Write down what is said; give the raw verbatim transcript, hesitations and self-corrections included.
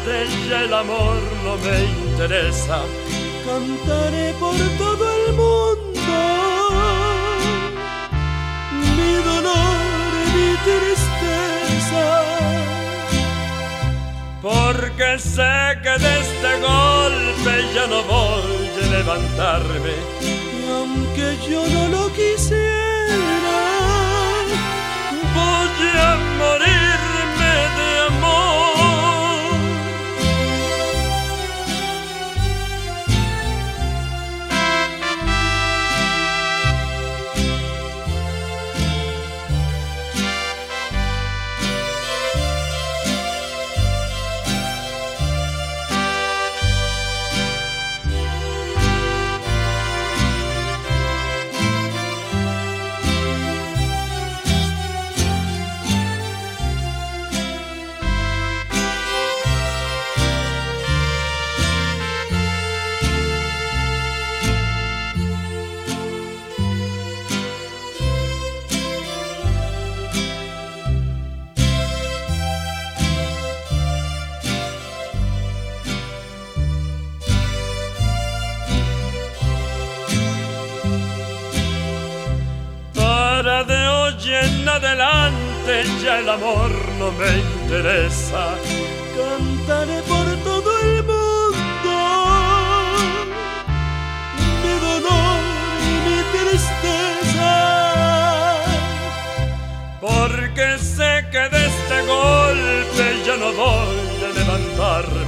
adelante ya el amor no me interesa. Cantaré por todo el mundo mi dolor y mi tristeza, porque sé que de este golpe ya no voy a levantarme. y aunque yo no lo quisiera, voy a morirme de amor. De hoy en adelante ya el amor no me interesa. cantaré por todo el mundo mi dolor y mi tristeza, porque sé que de este golpe ya no voy a levantarme.